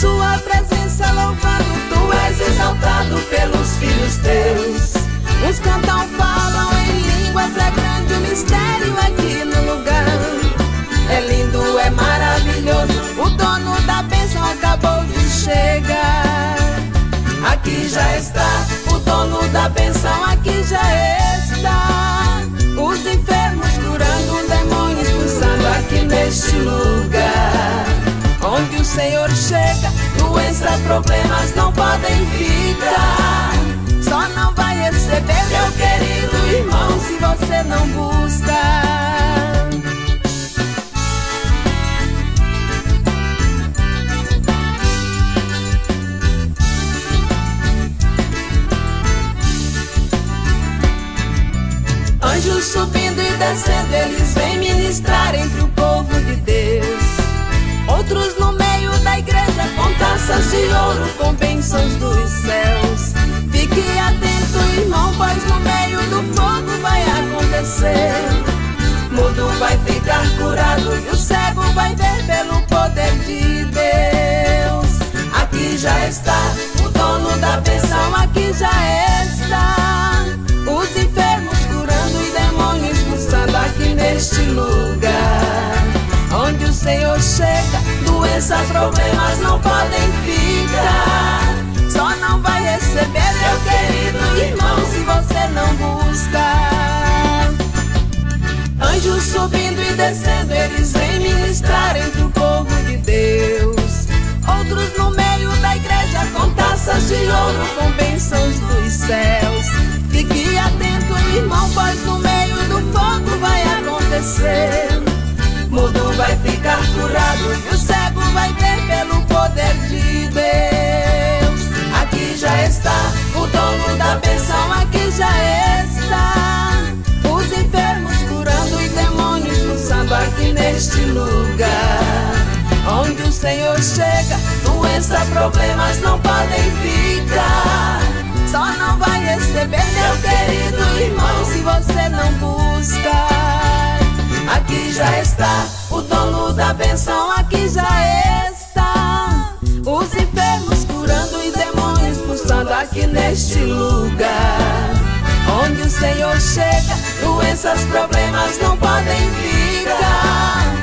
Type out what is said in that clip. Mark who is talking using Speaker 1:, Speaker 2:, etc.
Speaker 1: sua presença louvando, tu és exaltado pelos filhos teus. Uns cantam, falam em línguas, é grande o mistério aqui no lugar. É lindo, é maravilhoso, o dono da bênção acabou de chegar. Aqui já está, o dono da bênção aqui já está. Os enfermos curando, demônios expulsando aqui neste lugar. Onde o Senhor chega, doenças, problemas não podem ficar. Só não vai receber, meu querido irmão, se você não buscar. Anjos subindo e descendo, eles vêm ministrar entre o povo de Deus. Outros no meio da igreja com taças de ouro, com bênçãos dos céus. Fique atento, irmão, pois no meio do fogo vai acontecer. Mudo vai ficar curado e o cego vai ver pelo poder de Deus. Aqui já está, o dono da bênção aqui já está. Os enfermos curando e demônios expulsando aqui neste lugar. Onde o Senhor chega, doenças, problemas não podem ficar. Só não vai receber, meu querido irmão, se você não buscar. Anjos subindo e descendo, eles vêm ministrar entre o povo de Deus. Outros no meio da igreja com taças de ouro, com bênçãos dos céus. Fique atento, irmão, pois no meio do fogo vai acontecer. Mudo vai ficar curado e o cego vai ver pelo poder de Deus. Aqui já está, o dono da bênção aqui já está. Os enfermos curando e demônios expulsando aqui neste lugar. Onde o Senhor chega, doenças, problemas não podem ficar. Só não vai receber, meu querido irmão, se você não buscar. Aqui já está, o dono da bênção aqui já está. Os enfermos curando e demônios expulsando aqui neste lugar. Onde o Senhor chega, doenças, problemas não podem ficar.